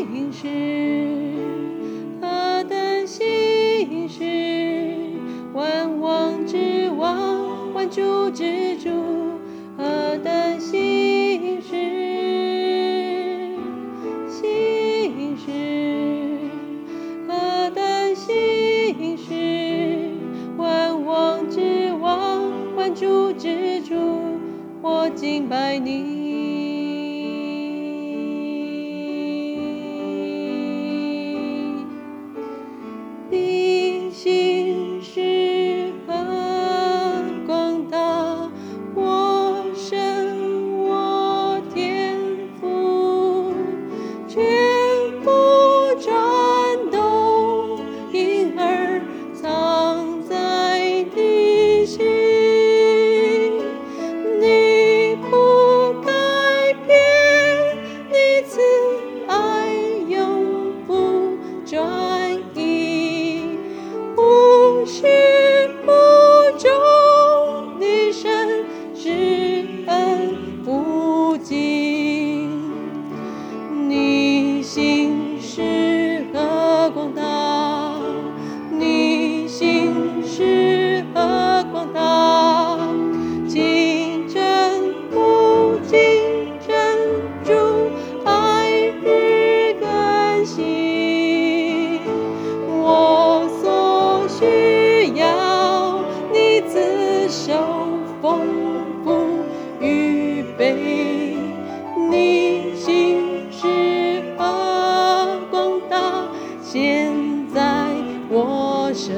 心事，何等心事，万王之王，万主之主，何等心事，心事，何等心事，万王之王，万主之主，我敬拜你。你心是何广大，我神我天父，全部转动，因而藏在地心。你不改变，你慈爱永不转移，无始无终，你神施恩不尽。你心是何广大，你心是何广大，竞争不竞争，主爱日更新。我所需要，你自手丰富预备。你心是何广大，现在我身。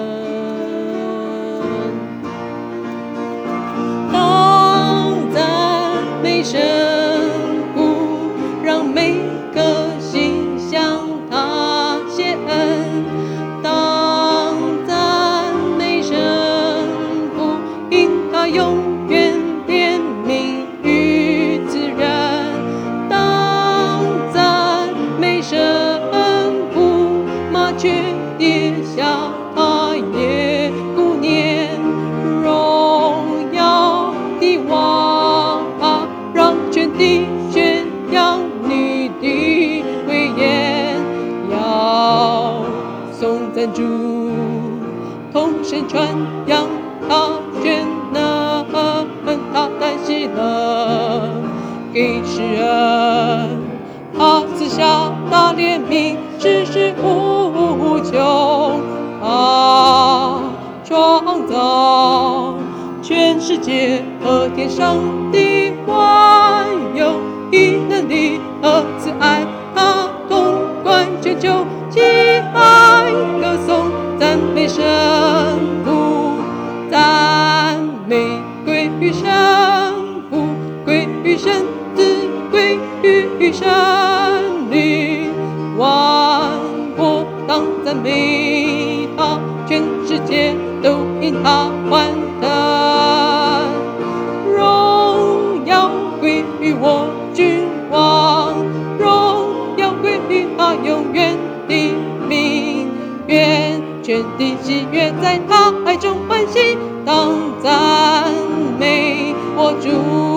当赞美神父，让每个心向他谢恩。当赞美神父，因他永远怜悯与自然。当赞美神父，麻雀跌下他也不念。荣耀的王啊，让全地宣扬你的威严，要颂赞主，同声传扬他全能，他的喜乐给世人，他赐下大怜悯，世事无穷。他创造全世界和天上的万有，以能力和慈爱，他统管全球，喜爱歌颂，赞美神父，赞美归于神父，归于神子，归于神灵。万国当赞美他，全世界都因他欢腾。荣耀归于我君王，荣耀归于他永远的名。愿全地喜悦，在他爱中欢喜，当赞美我主。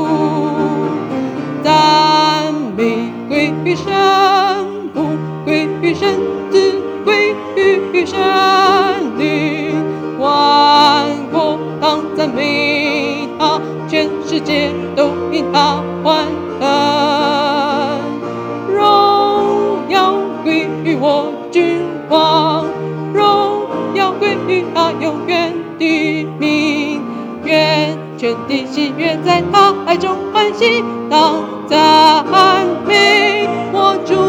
赞美归于神父，归于神子，归于神灵。万国当赞美他，全世界都因他欢腾。荣耀归于我君王，荣耀归于他永远的名。愿全地喜悦，在他爱中欢喜，当赞美我主。